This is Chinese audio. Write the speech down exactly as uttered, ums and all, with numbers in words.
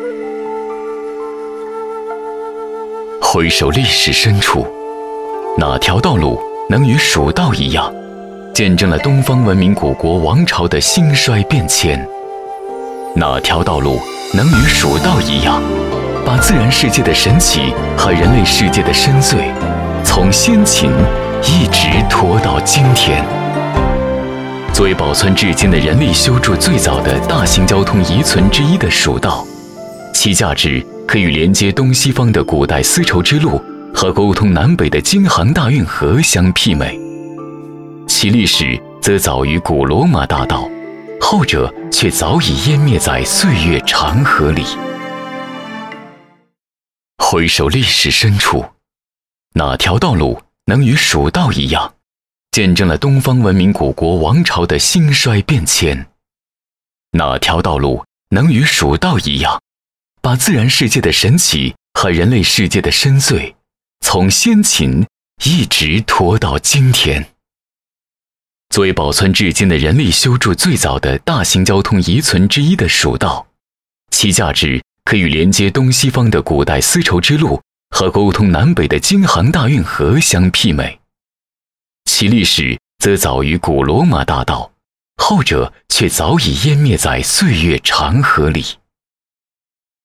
回首历史深处，哪条道路能与蜀道一样，见证了东方文明古国王朝的兴衰变迁？哪条道路能与蜀道一样，把自然世界的神奇和人类世界的深邃，从先秦一直拖到今天？作为保存至今的人力修筑最早的大型交通遗存之一的蜀道，其价值可与连接东西方的古代丝绸之路和沟通南北的京杭大运河相媲美，其历史则早于古罗马大道，后者却早已湮灭在岁月长河里。回首历史深处，哪条道路能与蜀道一样，见证了东方文明古国王朝的兴衰变迁？哪条道路能与蜀道一样，把自然世界的神奇和人类世界的深邃，从先秦一直拖到今天？作为保存至今的人力修筑最早的大型交通遗存之一的蜀道，其价值可与连接东西方的古代丝绸之路和沟通南北的京杭大运河相媲美，其历史则早于古罗马大道，后者却早已湮灭在岁月长河里。